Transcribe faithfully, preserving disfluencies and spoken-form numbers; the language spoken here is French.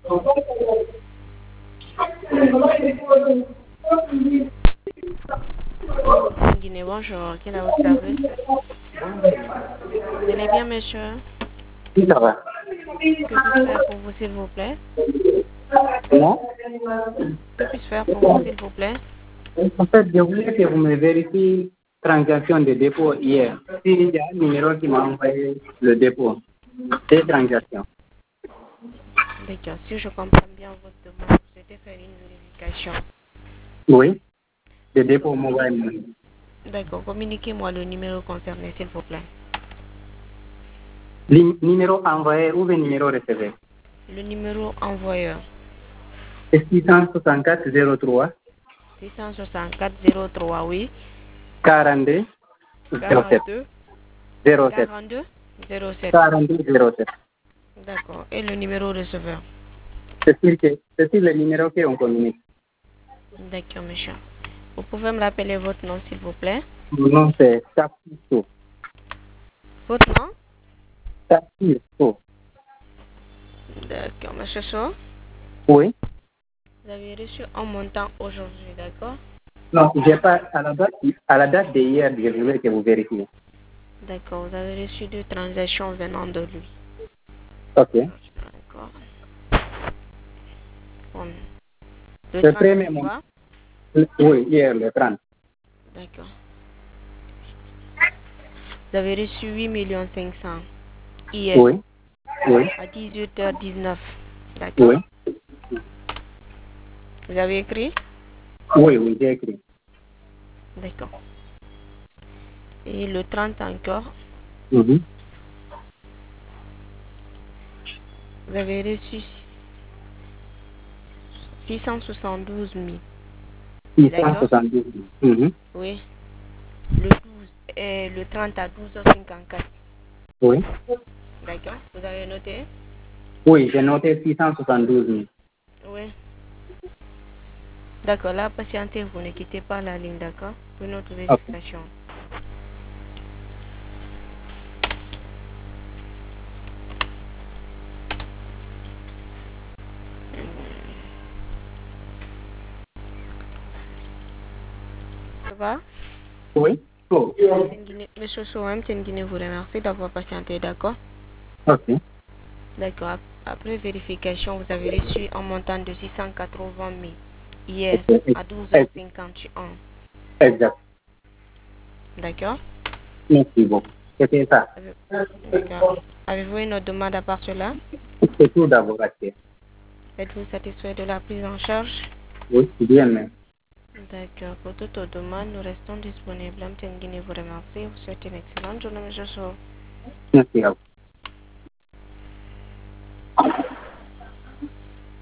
Guinée, bonjour. Quel est votre service? Vous allez bien, monsieur? Oui, ça va. Que puis-je faire pour vous, s'il vous plaît? Comment? Que puis-je faire pour vous, s'il vous plaît? En fait, je voulais que vous me vérifiez transaction de dépôt hier. S'il y a un numéro qui m'a envoyé le dépôt des transactions. D'accord. Si je comprends bien votre demande, vous souhaitez faire une vérification. Oui, de dépôt D'accord. mobile money. D'accord. Communiquez-moi le numéro concerné, s'il vous plaît. Le numéro envoyé ou le numéro recevé? Le numéro envoyeur. C'est six cent soixante-quatre zéro trois six cent soixante-quatre zéro trois, oui. quarante-deux zéro sept. quarante-deux zéro sept. quarante-deux zéro sept. quarante-deux zéro sept. D'accord. Et le numéro receveur? C'est sur, que- c'est sur le numéro qu'on communique. D'accord, monsieur. Vous pouvez me rappeler votre nom, s'il vous plaît? Mon nom c'est Tapiso. Votre nom? Tapiso. D'accord, monsieur Shaw. Oui. Vous avez reçu un montant aujourd'hui, d'accord? Non, j'ai pas à la date, à la date d'hier, je voulais que vous vérifiez. D'accord, vous avez reçu deux transactions venant de lui. Ok. D'accord. Bon. Le Le trente, premier c'est montant. quoi? Oui, hier, le trente. D'accord. Vous avez reçu huit millions cinq cents hier Oui. Oui. à dix-huit heures dix-neuf. D'accord? Oui. Vous avez écrit? Oui, oui, j'ai écrit. D'accord. Et le trente encore, Mhm. vous avez reçu six cent soixante-douze mille. D'accord? six cent soixante-douze. Mhm. Oui. Le douze, euh, le trente à douze heures cinquante-quatre. Oui. D'accord? Vous avez noté? Oui, j'ai noté six cent soixante-douze mille. Oui. D'accord, là, patientez, vous ne quittez pas la ligne, d'accord? Pour notre Ok. vérification. Ça va? Oui. Oh. Monsieur Soham, Guinée vous remercie d'avoir patienté, d'accord? Ok. D'accord. Ap- Après vérification, vous avez reçu un montant de six cent quatre-vingt mille hier Ok. à douze heures Ex- cinquante et un. Exact. D'accord? Merci beaucoup. C'était ça. Avez- D'accord. Avez-vous une autre demande à part cela? C'est tout d'abord. Ok. Êtes-vous satisfait de la prise en charge? Oui, bien même. D'accord. Pour toute autre demande, nous restons disponibles. Guinée vous remercie. Vous souhaite une excellente journée, monsieur Soham. Merci à vous.